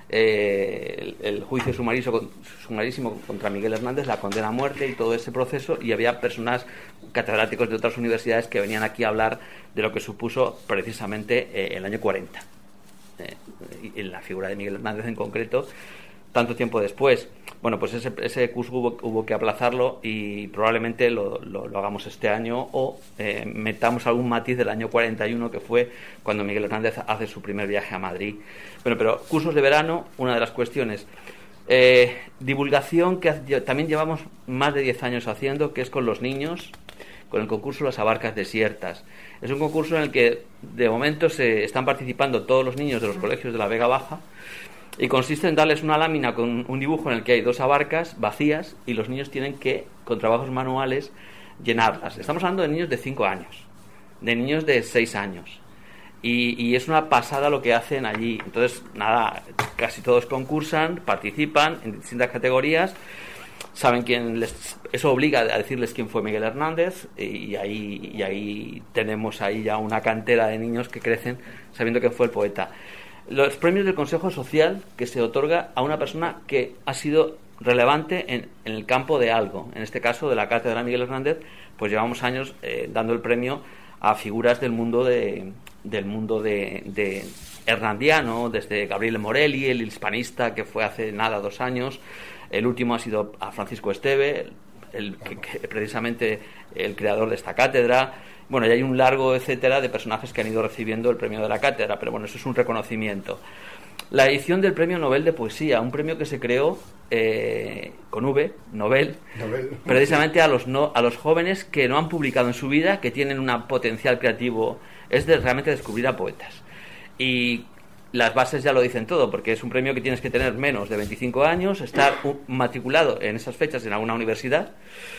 eh, el, el juicio sumarísimo, sumarísimo contra Miguel Hernández, la condena a muerte y todo ese proceso, y había personas, catedráticos de otras universidades, que venían aquí a hablar de lo que supuso precisamente eh, el año cuarenta, eh, y en la figura de Miguel Hernández en concreto, tanto tiempo después. Bueno, pues ese, ese curso hubo, hubo que aplazarlo y probablemente lo, lo, lo hagamos este año o eh, metamos algún matiz del año cuarenta y uno, que fue cuando Miguel Hernández hace su primer viaje a Madrid. Bueno, pero cursos de verano, una de las cuestiones. Eh, divulgación que también llevamos más de diez años haciendo, que es con los niños, con el concurso Las Abarcas Desiertas. Es un concurso en el que de momento se están participando todos los niños de los colegios de la Vega Baja, y consiste en darles una lámina con un dibujo en el que hay dos abarcas vacías y los niños tienen que, con trabajos manuales, llenarlas. Estamos hablando de niños de cinco años, de niños de seis años. Y, y es una pasada lo que hacen allí. Entonces, nada, casi todos concursan, participan en distintas categorías, saben quién les... Eso obliga a decirles quién fue Miguel Hernández, y ahí, y ahí tenemos ahí ya una cantera de niños que crecen sabiendo quién fue el poeta. los premios del Consejo Social que se otorga a una persona que ha sido relevante en, en el campo de algo. En este caso, de la Cátedra Miguel Hernández, pues llevamos años eh, dando el premio a figuras del mundo de, del mundo de, de hernandiano, desde Gabriel Morelli, el hispanista que fue hace nada, dos años. El último ha sido a Francisco Esteve, el, que, que, precisamente el creador de esta cátedra. Bueno, y hay un largo etcétera de personajes que han ido recibiendo el premio de la cátedra, pero bueno, eso es un reconocimiento. La edición del Premio Nobel de Poesía, un premio que se creó eh, con V, Nobel, Nobel, precisamente a los, no, a los jóvenes que no han publicado en su vida, que tienen un potencial creativo, es de realmente descubrir a poetas. Y las bases ya lo dicen todo, porque es un premio que tienes que tener menos de veinticinco años, estar matriculado en esas fechas en alguna universidad,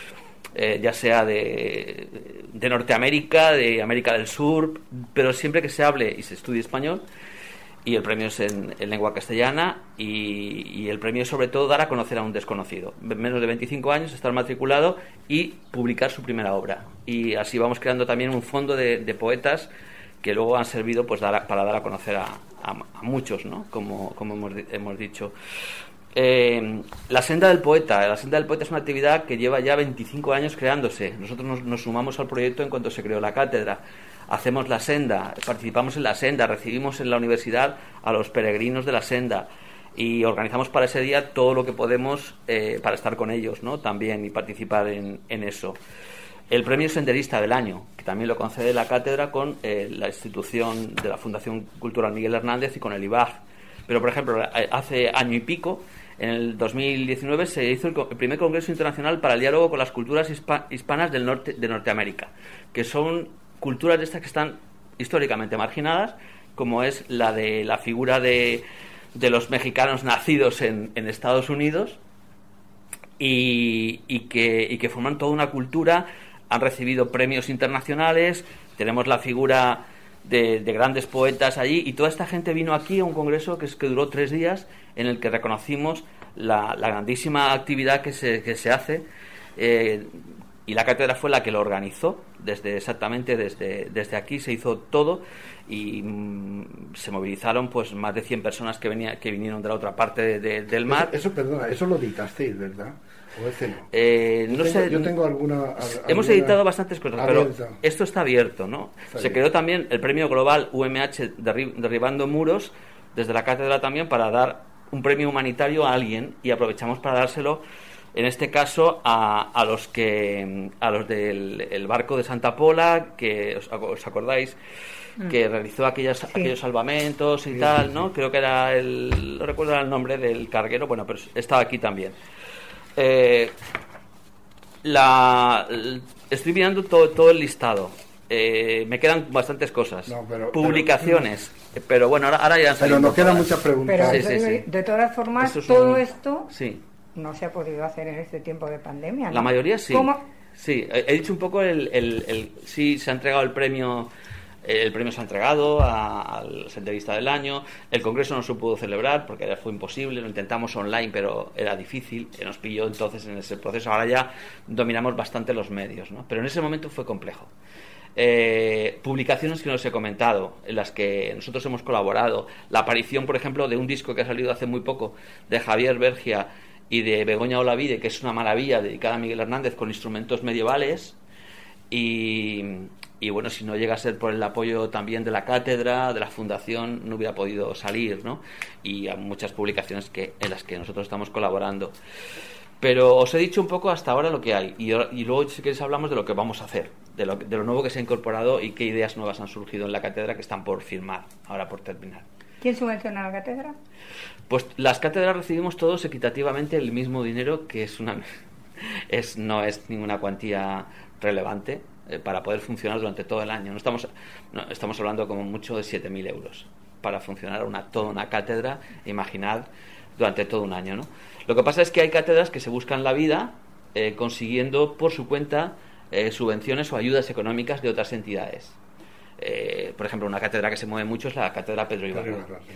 eh, ya sea de, de Norteamérica, de América del Sur, pero siempre que se hable y se estudie español. Y el premio es en, en lengua castellana y, y el premio es sobre todo dar a conocer a un desconocido. Menos de veinticinco años, estar matriculado y publicar su primera obra. Y así vamos creando también un fondo de, de poetas que luego han servido pues dar a, para dar a conocer a, a, a muchos, ¿no? Como, como hemos, hemos dicho. Eh, la Senda del Poeta. La Senda del Poeta es una actividad que lleva ya veinticinco años creándose. Nosotros nos, nos sumamos al proyecto en cuanto se creó la cátedra. Hacemos la senda, participamos en la senda, recibimos en la universidad a los peregrinos de la senda y organizamos para ese día todo lo que podemos eh, para estar con ellos, ¿no? También y participar en, en eso. El premio Senderista del año, que también lo concede la cátedra con eh, la institución de la Fundación Cultural Miguel Hernández y con el I B A G. Pero, por ejemplo, hace año y pico, en el dos mil diecinueve, se hizo el, el primer Congreso Internacional para el Diálogo con las Culturas hispa, Hispanas del norte, de Norteamérica, que son culturas de estas que están históricamente marginadas, como es la de la figura de, de los mexicanos nacidos en, en Estados Unidos y, y, que, y que forman toda una cultura, han recibido premios internacionales, tenemos la figura de, de grandes poetas allí y toda esta gente vino aquí a un congreso que, es, que duró tres días en el que reconocimos la, la grandísima actividad que se, que se hace eh, y la cátedra fue la que lo organizó, desde exactamente desde, desde aquí se hizo todo y mmm, se movilizaron pues más de cien personas que venía, que vinieron de la otra parte de, de, del mar. Eso, eso, perdona, eso lo editasteis, ¿verdad? ¿O ese no? Eh, no yo, tengo, sé, yo tengo alguna... Hemos alguna editado bastantes cosas, abierta. Pero esto está abierto, ¿no? Está se creó también el premio global U M H Derri- Derribando Muros, desde la cátedra también, para dar un premio humanitario a alguien y aprovechamos para dárselo en este caso a, a los que a los del el barco de Santa Pola, que os, os acordáis que realizó aquellas, sí. aquellos salvamentos y sí, tal, sí, ¿no? Sí. Creo que era el, no recuerdo el nombre del carguero, bueno, pero estaba aquí también. Eh, la estoy mirando todo, todo el listado. Eh, me quedan bastantes cosas. No, pero, publicaciones, pero, pero bueno, ahora, ahora ya han salido. Pero nos quedan muchas preguntas. Pero sí, sí, sí, sí. De todas formas, es todo un... esto sí. no se ha podido hacer en este tiempo de pandemia, ¿no? La mayoría sí. ¿Cómo? Sí, he dicho un poco el, el, el sí se ha entregado el premio, el premio se ha entregado a, al senderista del año. El congreso no se pudo celebrar porque fue imposible, lo intentamos online pero era difícil, nos pilló entonces en ese proceso. Ahora ya dominamos bastante los medios, ¿no? Pero en ese momento fue complejo. Eh, publicaciones que no os he comentado, en las que nosotros hemos colaborado, la aparición, por ejemplo, de un disco que ha salido hace muy poco de Javier Bergia y de Begoña Olavide, que es una maravilla dedicada a Miguel Hernández con instrumentos medievales y, y bueno, si no llega a ser por el apoyo también de la cátedra, de la fundación, no hubiera podido salir, ¿no? Y hay muchas publicaciones que, en las que nosotros estamos colaborando. Pero os he dicho un poco hasta ahora lo que hay y, y luego si queréis hablamos de lo que vamos a hacer, de lo, de lo nuevo que se ha incorporado y qué ideas nuevas han surgido en la cátedra que están por firmar, ahora por terminar. ¿Quién subvenciona la cátedra? Pues las cátedras recibimos todos equitativamente el mismo dinero, que es una es no es ninguna cuantía relevante eh, para poder funcionar durante todo el año. No estamos no, estamos hablando como mucho de siete mil euros para funcionar una toda una cátedra, imaginad, durante todo un año, ¿no? Lo que pasa es que hay cátedras que se buscan la vida eh, consiguiendo por su cuenta eh, subvenciones o ayudas económicas de otras entidades. Eh, por ejemplo, una cátedra que se mueve mucho es la cátedra Pedro Ibarra.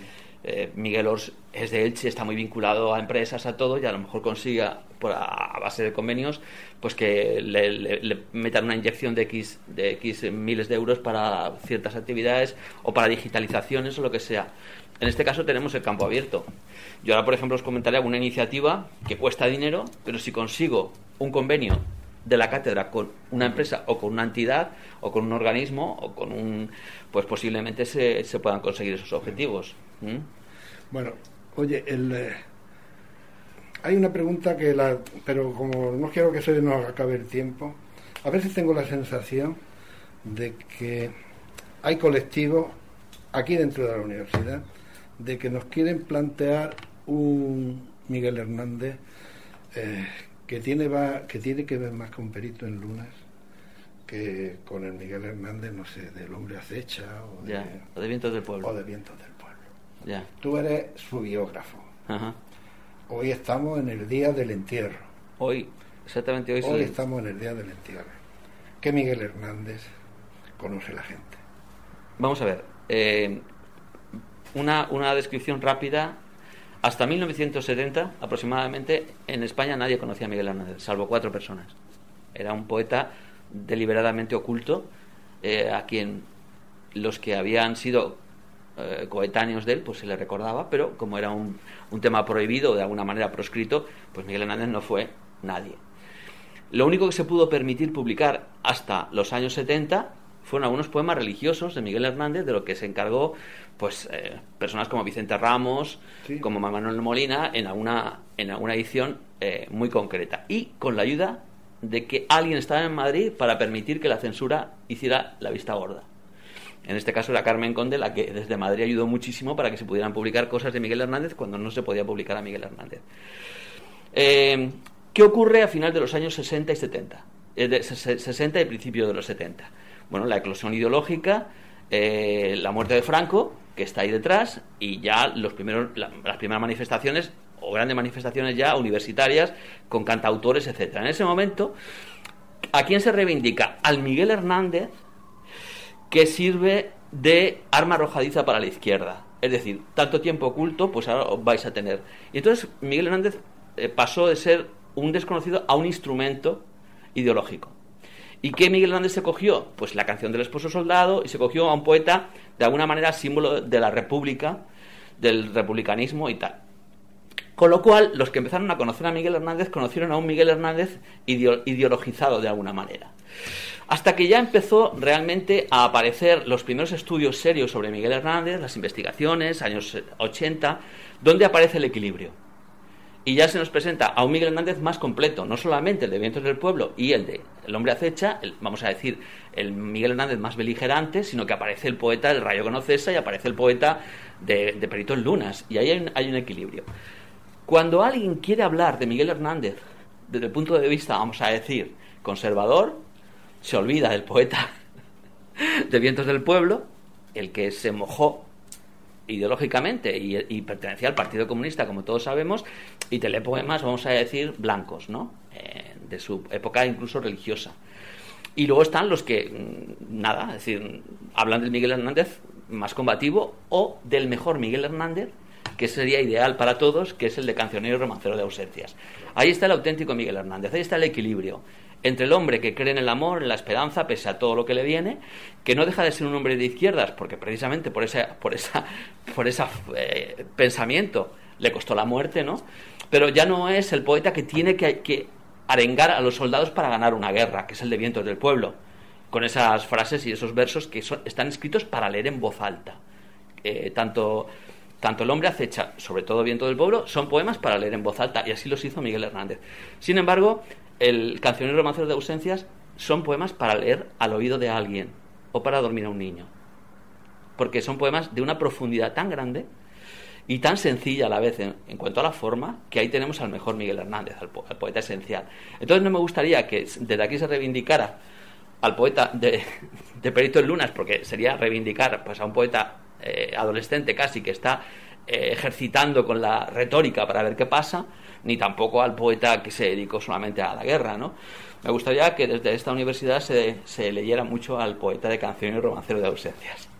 Eh, Miguel Ors es de Elche, está muy vinculado a empresas, a todo, y a lo mejor consiga, por a, a base de convenios, pues que le, le, le metan una inyección de X, de X miles de euros para ciertas actividades o para digitalizaciones o lo que sea. En este caso tenemos el campo abierto. Yo ahora, por ejemplo, os comentaré alguna iniciativa que cuesta dinero, pero si consigo un convenio de la cátedra con una empresa o con una entidad o con un organismo o con un, pues posiblemente se, se puedan conseguir esos objetivos. ¿Mm? Bueno, oye, el, eh, hay una pregunta que la, pero como no quiero que se nos acabe el tiempo, a veces tengo la sensación de que hay colectivos aquí dentro de la universidad de que nos quieren plantear un Miguel Hernández eh, que tiene va, que tiene que ver más con Perito en Lunas que con el Miguel Hernández, no sé, del Hombre Acecha o de, ya, o de Vientos del Pueblo. O de Vientos del Pueblo. Ya. Tú eres su biógrafo. Ajá. Hoy estamos en el día del entierro. Hoy, exactamente hoy. Hoy sí. estamos en el día del entierro. ¿Qué Miguel Hernández conoce la gente? Vamos a ver. Eh, una, una descripción rápida. Hasta mil novecientos setenta, aproximadamente, en España nadie conocía a Miguel Hernández, salvo cuatro personas. Era un poeta deliberadamente oculto, eh, a quien los que habían sido eh, coetáneos de él, pues se le recordaba, pero como era un, un tema prohibido, de alguna manera proscrito, pues Miguel Hernández no fue nadie. Lo único que se pudo permitir publicar hasta los años setenta fueron algunos poemas religiosos de Miguel Hernández, de lo que se encargó pues eh, personas como Vicente Ramos, sí, como Manuel Molina, en alguna, en alguna edición eh, muy concreta, y con la ayuda de que alguien estaba en Madrid para permitir que la censura hiciera la vista gorda. En este caso era Carmen Conde, la que desde Madrid ayudó muchísimo para que se pudieran publicar cosas de Miguel Hernández cuando no se podía publicar a Miguel Hernández. Eh, ¿Qué ocurre a final de los años sesenta y setenta? Eh, de sesenta y principio de los setenta. Bueno, la eclosión ideológica, eh, la muerte de Franco, que está ahí detrás, y ya los primeros, la, las primeras manifestaciones, o grandes manifestaciones ya universitarias, con cantautores, etcétera. En ese momento, ¿a quién se reivindica? Al Miguel Hernández, que sirve de arma arrojadiza para la izquierda. Es decir, tanto tiempo oculto, pues ahora os vais a tener. Y entonces Miguel Hernández eh, pasó de ser un desconocido a un instrumento ideológico. ¿Y qué Miguel Hernández se cogió? Pues la canción del esposo soldado, y se cogió a un poeta de alguna manera símbolo de la república, del republicanismo y tal. Con lo cual, los que empezaron a conocer a Miguel Hernández conocieron a un Miguel Hernández ideo- ideologizado de alguna manera. Hasta que ya empezó realmente a aparecer los primeros estudios serios sobre Miguel Hernández, las investigaciones, años ochenta, donde aparece el equilibrio. Y ya se nos presenta a un Miguel Hernández más completo, no solamente el de Vientos del Pueblo y el de El Hombre Acecha, el, vamos a decir, el Miguel Hernández más beligerante, sino que aparece el poeta del Rayo que no cesa y aparece el poeta de, de Perito en Lunas, y ahí hay un, hay un equilibrio. Cuando alguien quiere hablar de Miguel Hernández desde el punto de vista, vamos a decir, conservador, se olvida del poeta de Vientos del Pueblo, el que se mojó ideológicamente y, y pertenecía al Partido Comunista, como todos sabemos, y te lee poemas, vamos a decir, blancos, ¿no? Eh, de su época incluso religiosa. Y luego están los que, nada, es decir, hablan del Miguel Hernández más combativo o del mejor Miguel Hernández, que sería ideal para todos, que es el de Cancionero y Romancero de Ausencias. Ahí está el auténtico Miguel Hernández, ahí está el equilibrio entre el hombre que cree en el amor, en la esperanza, pese a todo lo que le viene, que no deja de ser un hombre de izquierdas, porque precisamente por ese por esa, por esa, eh, pensamiento le costó la muerte, ¿no? Pero ya no es el poeta que tiene que, que arengar a los soldados para ganar una guerra, que es el de Vientos del Pueblo, con esas frases y esos versos que son, están escritos para leer en voz alta. Eh, tanto... Tanto El Hombre Acecha, sobre todo Viento del Pueblo, son poemas para leer en voz alta, y así los hizo Miguel Hernández. Sin embargo, el Cancionero y Romancero de Ausencias son poemas para leer al oído de alguien o para dormir a un niño, porque son poemas de una profundidad tan grande y tan sencilla a la vez en, en cuanto a la forma, que ahí tenemos al mejor Miguel Hernández, al, po- al poeta esencial. Entonces no me gustaría que desde aquí se reivindicara al poeta de, de Perito en Lunas, porque sería reivindicar pues a un poeta Eh, adolescente casi, que está eh, ejercitando con la retórica para ver qué pasa, ni tampoco al poeta que se dedicó solamente a la guerra, ¿no? Me gustaría que desde esta universidad se, se leyera mucho al poeta de Cancionero y Romancero de Ausencias.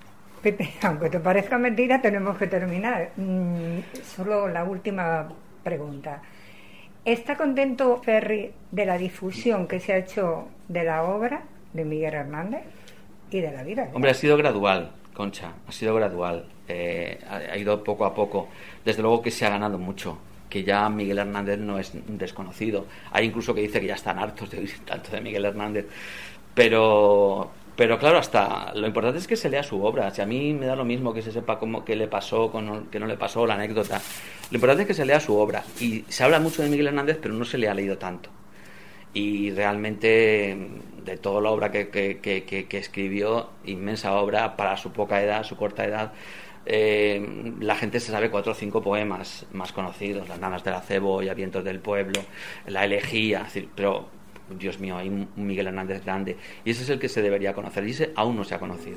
Pepe, aunque te parezca mentira, tenemos que terminar. Mm, solo la última pregunta. ¿Está contento Ferri de la difusión que se ha hecho de la obra de Miguel Hernández y de la vida? Hombre, ha sido gradual, Concha, ha sido gradual. Eh, ha, ha ido poco a poco. Desde luego que se ha ganado mucho, que ya Miguel Hernández no es un desconocido. Hay incluso que dice que ya están hartos de oír tanto de Miguel Hernández. Pero... Pero claro, hasta lo importante es que se lea su obra. Si a mí me da lo mismo que se sepa cómo, qué le pasó, con, qué no le pasó, la anécdota. Lo importante es que se lea su obra. Y se habla mucho de Miguel Hernández, pero no se le ha leído tanto. Y realmente, de toda la obra que, que, que, que, que escribió, inmensa obra, para su poca edad, su corta edad, eh, la gente se sabe cuatro o cinco poemas más conocidos. Las nanas de la cebolla, Vientos del pueblo, La elegía, es decir, pero... Dios mío, hay un Miguel Hernández grande y ese es el que se debería conocer y ese aún no se ha conocido.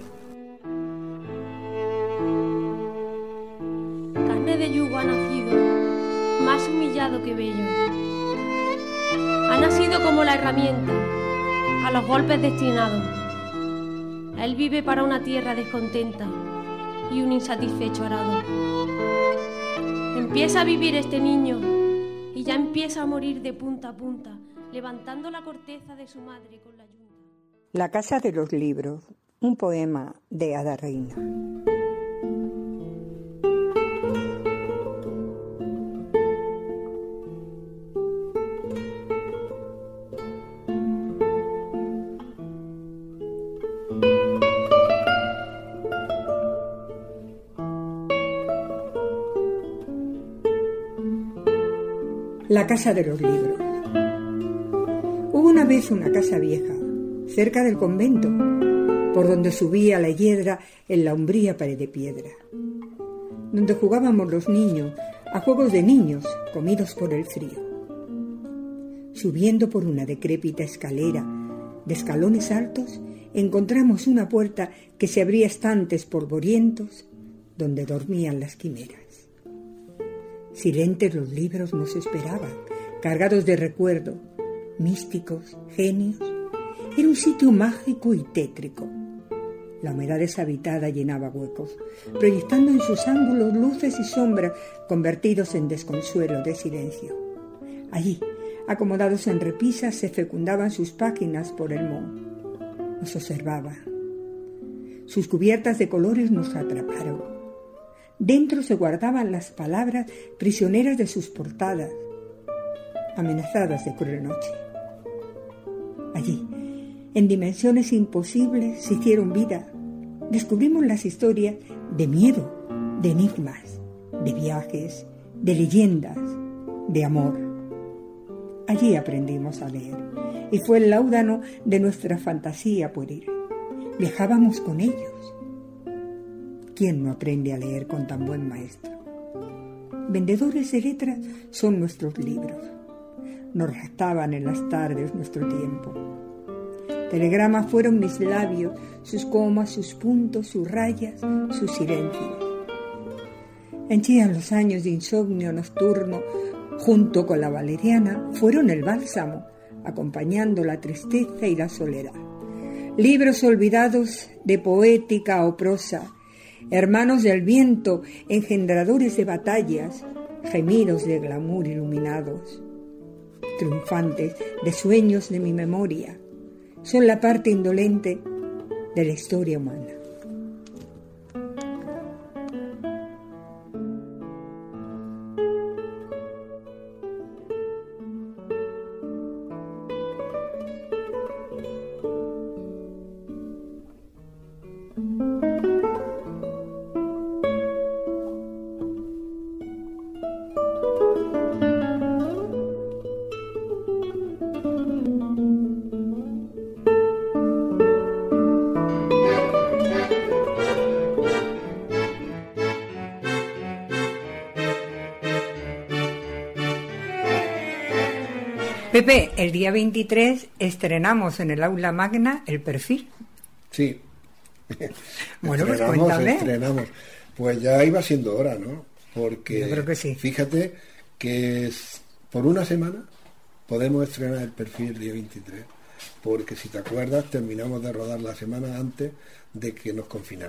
Carne de yugo ha nacido, más humillado que bello. Ha nacido como la herramienta, a los golpes destinado. Él vive para una tierra descontenta y un insatisfecho arado. Empieza a vivir este niño y ya empieza a morir de punta a punta, levantando la corteza de su madre con la yunta. La casa de los libros, un poema de Ada Reina. La casa de los libros. Hubo una vez una casa vieja, cerca del convento, por donde subía la hiedra en la umbría pared de piedra, donde jugábamos los niños a juegos de niños comidos por el frío. Subiendo por una decrépita escalera de escalones altos, encontramos una puerta que se abría estantes polvorientos donde dormían las quimeras. Silentes los libros nos esperaban, cargados de recuerdo, místicos, genios. Era un sitio mágico y tétrico. La humedad deshabitada llenaba huecos, proyectando en sus ángulos luces y sombras convertidos en desconsuelo de silencio. Allí, acomodados en repisas, se fecundaban sus páginas por el moho. Nos observaban. Sus cubiertas de colores nos atraparon. Dentro se guardaban las palabras prisioneras de sus portadas, amenazadas de cruel noche. Allí, en dimensiones imposibles, se hicieron vida. Descubrimos las historias de miedo, de enigmas, de viajes, de leyendas, de amor. Allí aprendimos a leer, y fue el láudano de nuestra fantasía pueril. Viajábamos con ellos. ¿Quién no aprende a leer con tan buen maestro? Vendedores de letras son nuestros libros. Nos raptaban en las tardes nuestro tiempo. Telegramas fueron mis labios, sus comas, sus puntos, sus rayas, sus silencios. Henchían los años de insomnio nocturno, junto con la valeriana, fueron el bálsamo, acompañando la tristeza y la soledad. Libros olvidados de poética o prosa, hermanos del viento, engendradores de batallas, gemidos de glamour iluminados, triunfantes de sueños de mi memoria, son la parte indolente de la historia humana. Pepe, el día veintitrés estrenamos en el aula magna El Perfil. Sí. Bueno, pues cuéntame. Estrenamos. Pues ya iba siendo hora, ¿no? Porque yo creo que sí. Fíjate que es, por una semana podemos estrenar El Perfil el día veintitrés. Porque si te acuerdas, terminamos de rodar la semana antes de que nos confinaran.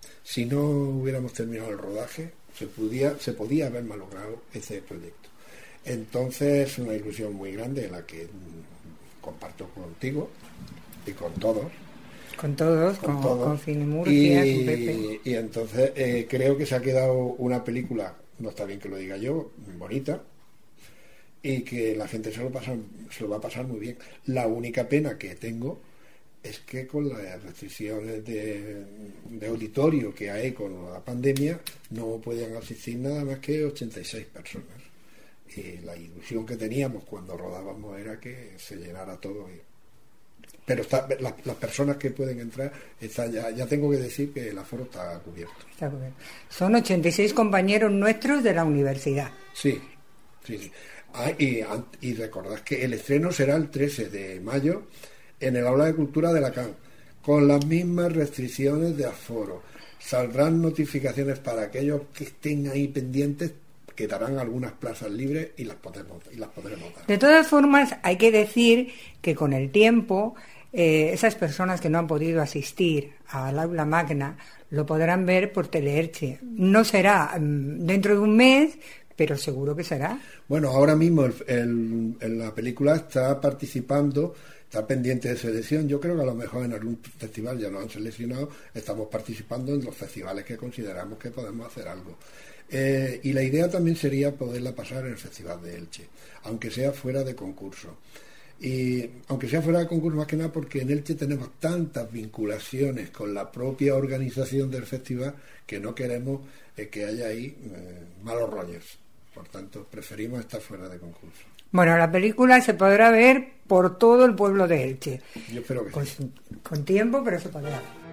si no hubiéramos terminado el rodaje, se podía, se podía haber malogrado ese proyecto. Entonces es una ilusión muy grande la que comparto contigo y con todos. Con todos, con, con, con Cine Murcia, y, con Pepe. Y entonces eh, creo que se ha quedado una película, no está bien que lo diga yo, bonita, y que la gente se lo, pasa, se lo va a pasar muy bien. La única pena que tengo es que con las restricciones de, de auditorio que hay con la pandemia no pueden asistir nada más que ochenta y seis personas. Y la ilusión que teníamos cuando rodábamos era que se llenara todo. Y, pero está, las, las personas que pueden entrar, está ya, ya tengo que decir que el aforo está cubierto. Está cubierto. Son ochenta y seis compañeros nuestros de la universidad. Sí, sí, sí. Ah, y, y recordad que el estreno será el trece de mayo en el Aula de Cultura de Lacan, con las mismas restricciones de aforo. Saldrán notificaciones para aquellos que estén ahí pendientes, quedarán algunas plazas libres y las podremos, y las podremos dar. De todas formas, hay que decir que con el tiempo eh, esas personas que no han podido asistir al aula magna lo podrán ver por Teleelche. No será um, dentro de un mes, pero seguro que será. Bueno, ahora mismo el, el, el, la película está participando, está pendiente de selección. Yo creo que a lo mejor en algún festival ya lo han seleccionado. Estamos participando en los festivales que consideramos que podemos hacer algo. Eh, y la idea también sería poderla pasar en el Festival de Elche, aunque sea fuera de concurso. Y aunque sea fuera de concurso, más que nada porque en Elche tenemos tantas vinculaciones con la propia organización del festival que no queremos eh, que haya ahí eh, malos rollos. Por tanto, preferimos estar fuera de concurso. Bueno, la película se podrá ver por todo el pueblo de Elche. Yo espero que con, sí. Con tiempo, pero se podrá ver.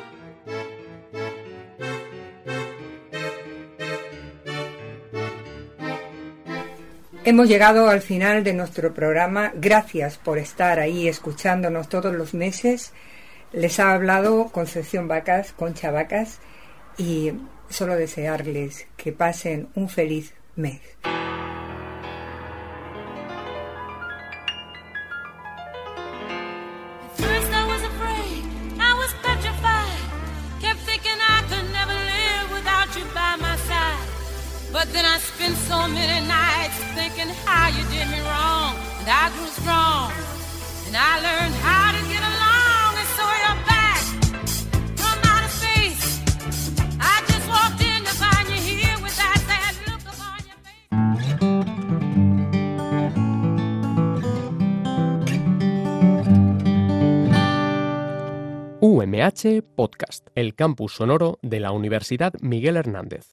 Hemos llegado al final de nuestro programa. Gracias por estar ahí escuchándonos todos los meses. Les ha hablado Concepción Vacas, Concha Vacas, y solo desearles que pasen un feliz mes. But then I spent so many nights thinking how you did me wrong, and I grew strong, and I learned how to get along, and so you're back from outer space. I just walked in to find you here with that sad look upon your U M H Podcast, el campus sonoro de la Universidad Miguel Hernández.